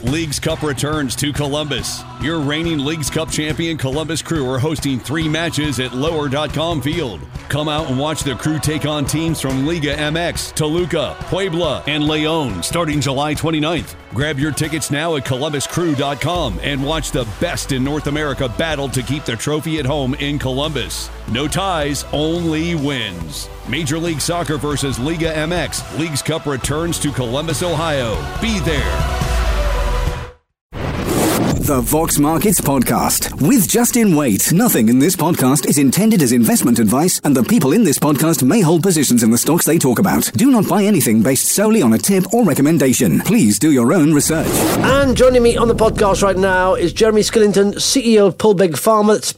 Leagues Cup returns to Columbus. Your reigning Leagues Cup champion Columbus Crew are hosting 3 matches at Lower.com Field. Come out and watch the Crew take on teams from Liga MX, Toluca, Puebla, and León starting July 29th. Grab your tickets now at ColumbusCrew.com and watch the best in North America battle to keep the trophy at home in Columbus. No ties, only wins. Major League Soccer versus Liga MX. Leagues Cup returns to Columbus, Ohio. Be there. The Vox Markets Podcast with Justin Waite. Nothing in this podcast is intended as investment advice, and the people in this podcast may hold positions in the stocks they talk about. Do not buy anything based solely on a tip or recommendation. Please do your own research. And joining me on the podcast right now is Jeremy Skillington, CEO of Poolbeg Pharma. That's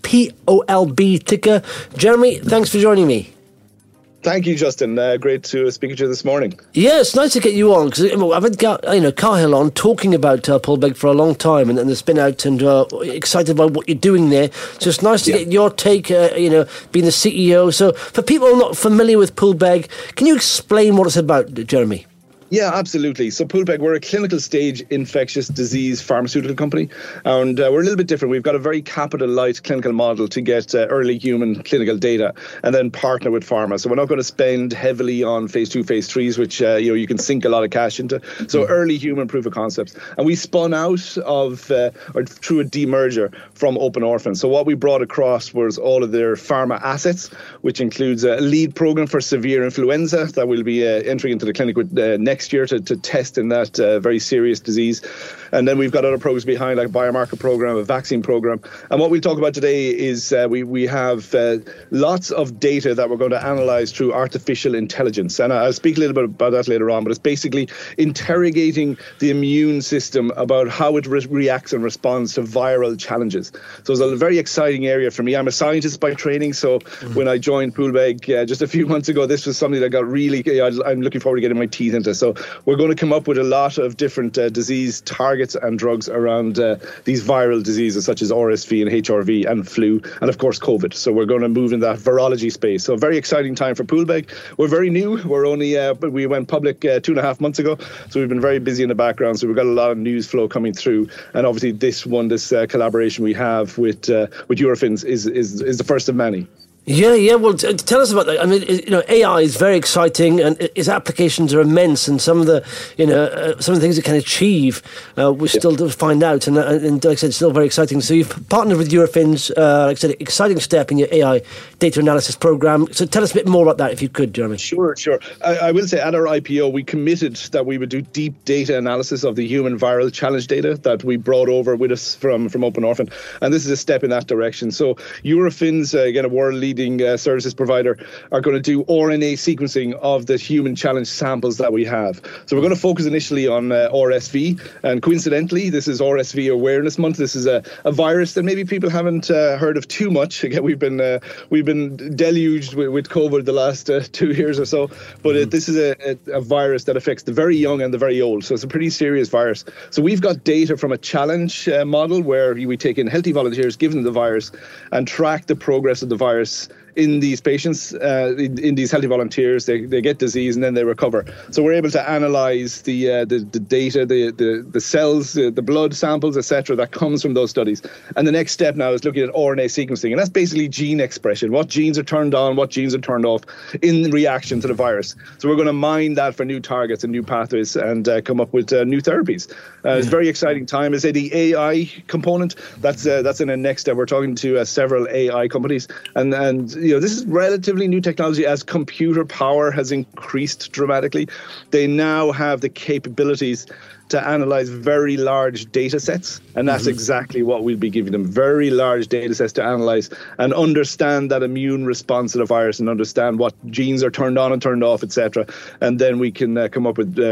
POLB ticker. Jeremy, thanks for joining me. Thank you, Justin. Great to speak to you this morning. Yeah, it's nice to get you on because I've had Cahill on talking about Poolbeg for a long time, and it's been out and excited about what you're doing there. So it's nice to get your take, being the CEO. So for people not familiar with Poolbeg, can you explain what it's about, Jeremy? Yeah, absolutely. So Poolbeg, we're a clinical stage infectious disease pharmaceutical company, and we're a little bit different. We've got a very capital light clinical model to get early human clinical data and then partner with pharma. So we're not going to spend heavily on phase 2, phase 3s, which you can sink a lot of cash into. So early human proof of concepts. And we spun out of, or through a demerger from Open Orphan. So what we brought across was all of their pharma assets, which includes a lead program for severe influenza that we'll be entering into the clinic with next year to test in that very serious disease. And then we've got other programs behind, like a biomarker program, a vaccine program. And what we'll talk about today is we have lots of data that we're going to analyze through artificial intelligence. And I'll speak a little bit about that later on, but it's basically interrogating the immune system about how it reacts and responds to viral challenges. So it's a very exciting area for me. I'm a scientist by training, so when I joined Poolbeg just a few months ago, this was something that got really, I'm looking forward to getting my teeth into. So we're going to come up with a lot of different disease targets and drugs around these viral diseases such as RSV and HRV and flu and of course COVID. So we're going to move in that virology space. So a very exciting time for Poolbeg. We're very new. We're only we went public 2.5 months ago, so we've been very busy in the background. So we've got a lot of news flow coming through, and obviously this collaboration we have with Eurofins is the first of many. Yeah. Well, tell us about that. I mean, AI is very exciting, and its applications are immense. And some of the, some of the things it can achieve, we're still to find out. And like I said, still very exciting. So you've partnered with Eurofins, like I said, exciting step in your AI data analysis program. So tell us a bit more about that, if you could, Jeremy. Sure. I will say at our IPO, we committed that we would do deep data analysis of the human viral challenge data that we brought over with us from Open Orphan, and this is a step in that direction. So Eurofins, again, a world-leading services provider, are going to do RNA sequencing of the human challenge samples that we have. So we're going to focus initially on RSV, and coincidentally, this is RSV Awareness Month. This is a virus that maybe people haven't heard of too much. Again, we've been deluged with COVID the last 2 years or so, but this is a virus that affects the very young and the very old. So it's a pretty serious virus. So we've got data from a challenge model where we take in healthy volunteers, give them the virus, and track the progress of the virus in these patients, in these healthy volunteers. They get disease and then they recover. So we're able to analyze the data, the cells, the blood samples, etc., that comes from those studies. And the next step now is looking at RNA sequencing, and that's basically gene expression. What genes are turned on, what genes are turned off in reaction to the virus. So we're going to mine that for new targets and new pathways and come up with new therapies. It's a very exciting time. I say the AI component, that's in the next step. We're talking to several AI companies, and this is relatively new technology. As computer power has increased dramatically, they now have the capabilities to analyze very large data sets, and that's exactly what we'll be giving them. Very large data sets to analyze and understand that immune response to the virus and understand what genes are turned on and turned off, etc. And then we can come up with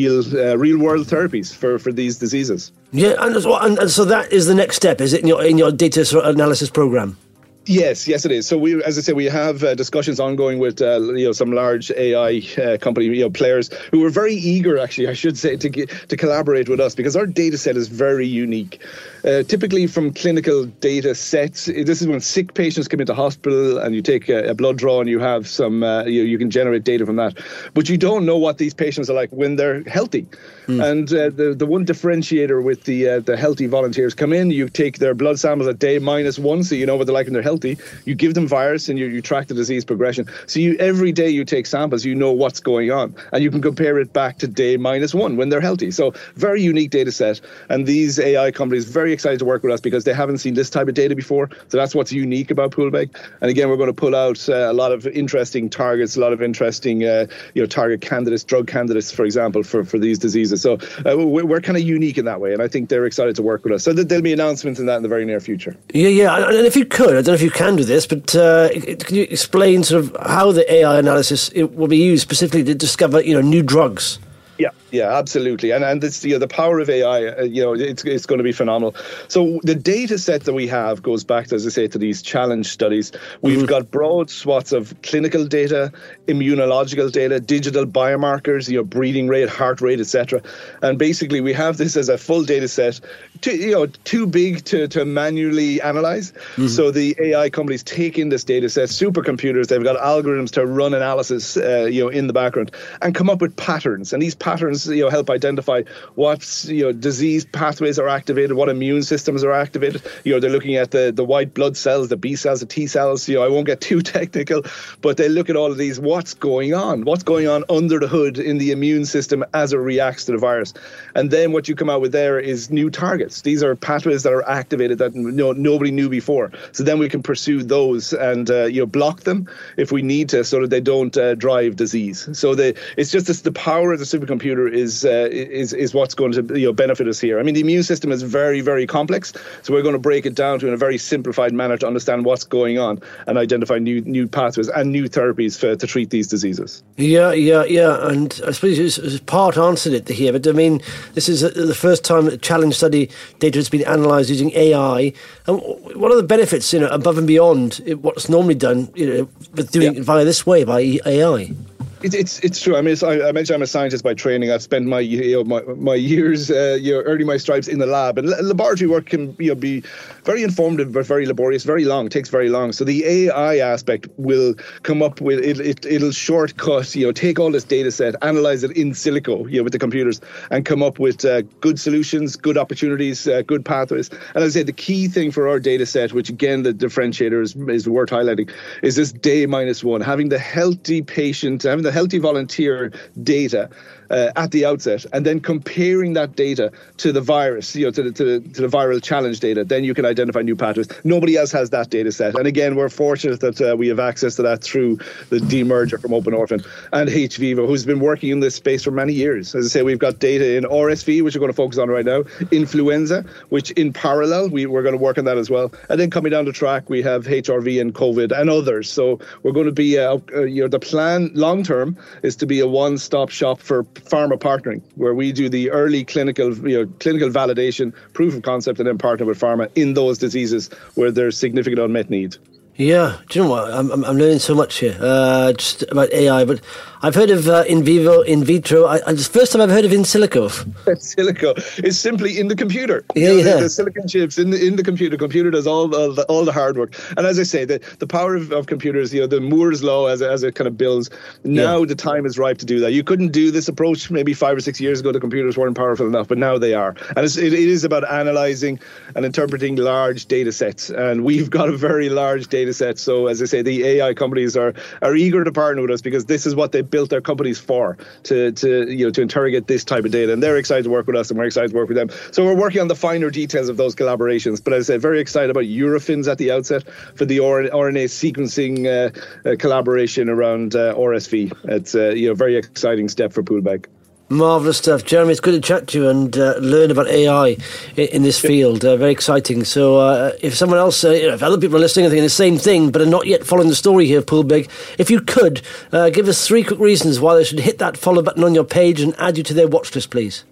real world therapies for these diseases. Yeah, and so that is the next step, is it, in your data analysis program? Yes, it is. So we, as I say, we have discussions ongoing with some large AI company players who are very eager, actually, I should say, to collaborate with us because our data set is very unique. Typically, from clinical data sets, this is when sick patients come into hospital and you take a blood draw and you have some, you can generate data from that, but you don't know what these patients are like when they're healthy. And the one differentiator with the healthy volunteers come in, you take their blood samples at day -1, so you know what they're like when they're healthy. You give them virus and you track the disease progression. So every day you take samples, you know what's going on, and you can compare it back to day -1 when they're healthy. So very unique data set, and these AI companies very excited to work with us because they haven't seen this type of data before. So that's what's unique about Poolbeg. And again, we're going to pull out a lot of interesting targets, a lot of interesting target candidates, drug candidates, for example, for these diseases. So we're kind of unique in that way, and I think they're excited to work with us. So there'll be announcements in that in the very near future. Yeah. And if you could, I don't know if you can do this, but can you explain sort of how the AI analysis will be used specifically to discover new drugs? Yeah, absolutely. And this, the power of AI, it's going to be phenomenal. So the data set that we have goes back, as I say, to these challenge studies. We've got broad swaths of clinical data, immunological data, digital biomarkers, breathing rate, heart rate, etc. And basically, we have this as a full data set, too big to manually analyze. So the AI companies take in this data set, supercomputers, they've got algorithms to run analysis, in the background and come up with patterns. And these patterns help identify what disease pathways are activated, what immune systems are activated. They're looking at the white blood cells, the B cells, the T cells. I won't get too technical, but they look at all of these. What's going on under the hood in the immune system as it reacts to the virus? And then what you come out with there is new targets. These are pathways that are activated that nobody knew before. So then we can pursue those and block them if we need to, so that they don't drive disease. So it's just the power of the supercomputer is what's going to benefit us here. I mean, the immune system is very, very complex, so we're going to break it down to in a very simplified manner to understand what's going on and identify new pathways and new therapies to treat these diseases. Yeah. And I suppose it's part answered it here, but I mean, this is the first time that challenge study data has been analysed using AI. And what are the benefits, above and beyond what's normally done, with doing it via this way, by AI? It's true. I mean, I mentioned I'm a scientist by training. I've spent my years, earning my stripes in the lab. And laboratory work can be very informative, but very laborious, very long. Takes very long. So the AI aspect will come up with it'll shortcut. Take all this data set, analyze it in silico, with the computers, and come up with good solutions, good opportunities, good pathways. And as I say, the key thing for our data set, which again the differentiator is worth highlighting, is this day -1, having the healthy patient, having the healthy volunteer data at the outset, and then comparing that data to the virus, to the viral challenge data. Then you can identify new pathways. Nobody else has that data set. And again, we're fortunate that we have access to that through the demerger from Open Orphan and hVIVO, who's been working in this space for many years. As I say, we've got data in RSV, which we're going to focus on right now, influenza, which in parallel, we're going to work on that as well. And then coming down the track, we have HRV and COVID and others. So we're going to be, the plan long term is to be a one-stop shop for pharma partnering, where we do the early clinical validation, proof of concept, and then partner with pharma in those diseases where there's significant unmet need. Yeah, do you know what? I'm learning so much here, just about AI. But I've heard of in vivo, in vitro. It's the first time I've heard of in silico. In silico is simply in the computer. Yeah. The silicon chips in the computer. Computer does all the hard work. And as I say, the power of computers, the Moore's law as it kind of builds. Now the time is ripe to do that. You couldn't do this approach maybe 5 or 6 years ago. The computers weren't powerful enough, but now they are. And it is about analyzing and interpreting large data sets. And we've got a very large data set. So as I say, the AI companies are eager to partner with us because this is what they built their companies for, to interrogate this type of data. And they're excited to work with us, and we're excited to work with them. So we're working on the finer details of those collaborations. But as I say, very excited about Eurofins at the outset for the RNA sequencing collaboration around RSV. It's a very exciting step for Poolbeg. Marvellous stuff. Jeremy, it's good to chat to you and learn about AI in this field. Very exciting. So if someone else, if other people are listening and thinking the same thing but are not yet following the story here, Poolbeg, if you could, give us 3 quick reasons why they should hit that follow button on your page and add you to their watch list, please.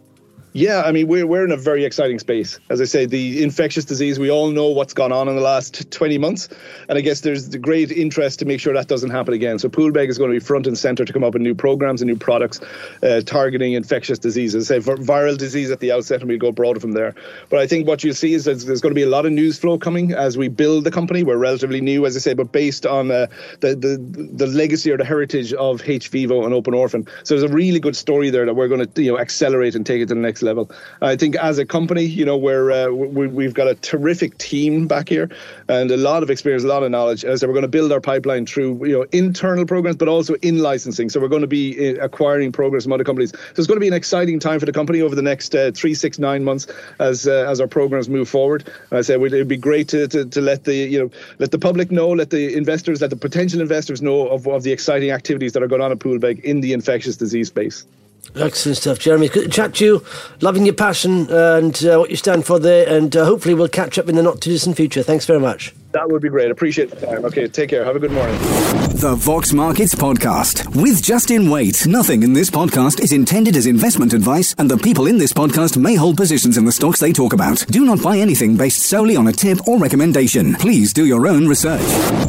Yeah, I mean, we're in a very exciting space. As I say, the infectious disease, we all know what's gone on in the last 20 months. And I guess there's the great interest to make sure that doesn't happen again. So Poolbeg is going to be front and center to come up with new programs and new products targeting infectious diseases. Say viral disease at the outset, and we'll go broader from there. But I think what you'll see is there's going to be a lot of news flow coming as we build the company. We're relatively new, as I say, but based on the legacy or the heritage of hVIVO and Open Orphan. So there's a really good story there that we're going to accelerate and take it to the next level. I think as a company, we've got a terrific team back here and a lot of experience, a lot of knowledge. As we're going to build our pipeline through internal programs, but also in licensing. So we're going to be acquiring programs from other companies. So it's going to be an exciting time for the company over the next 3, 6, 9 months as our programs move forward. And I say it'd be great to let the public know, let the investors, let the potential investors know of the exciting activities that are going on at Poolbeg in the infectious disease space. Excellent stuff, Jeremy. Good to chat to you. Loving your passion and what you stand for there. And hopefully we'll catch up in the not too distant future. Thanks very much. That would be great. Appreciate the time. Okay, take care. Have a good morning. The Vox Markets Podcast with Justin Waite. Nothing in this podcast is intended as investment advice, and the people in this podcast may hold positions in the stocks they talk about. Do not buy anything based solely on a tip or recommendation. Please do your own research.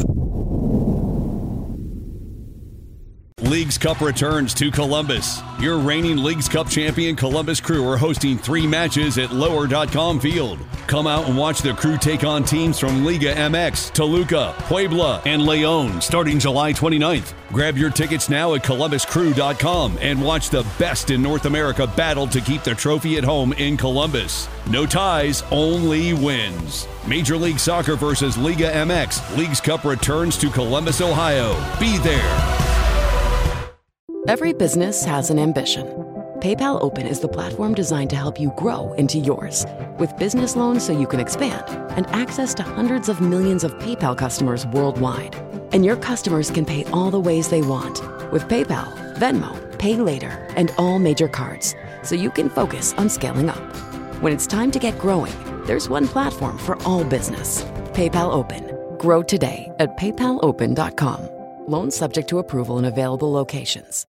Leagues Cup returns to Columbus. Your reigning Leagues Cup champion Columbus Crew are hosting 3 matches at lower.com field. Come out and watch the Crew take on teams from Liga MX, Toluca, Puebla, and León starting July 29th. Grab your tickets now at columbuscrew.com and watch the best in North America battle to keep the trophy at home in Columbus. No ties, only wins. Major League Soccer versus Liga MX. Leagues Cup returns to Columbus, Ohio. Be there. Every business has an ambition. PayPal Open is the platform designed to help you grow into yours. With business loans so you can expand and access to hundreds of millions of PayPal customers worldwide. And your customers can pay all the ways they want with PayPal, Venmo, Pay Later, and all major cards, so you can focus on scaling up. When it's time to get growing, there's one platform for all business. PayPal Open. Grow today at paypalopen.com. Loans subject to approval in available locations.